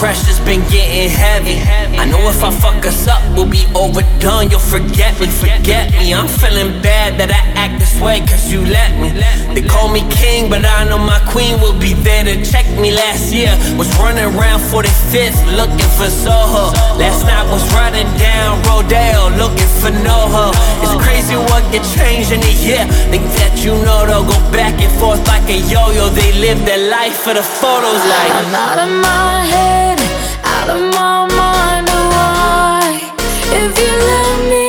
pressure's been getting heavy. I know if I fuck us up, we'll be overdone. You'll forget me. I'm feeling bad that I act this way, cause you let me. They call me king, but I know my queen will be there to check me. Last year was running around 45th, looking for Soho. Last night was riding down Rodeo, looking for NoHo. It's crazy what can change in a year. Think that you know they'll go back and forth like a yo-yo. They live their life for the photos like I'm out of my head, out of my mind, why? If you let me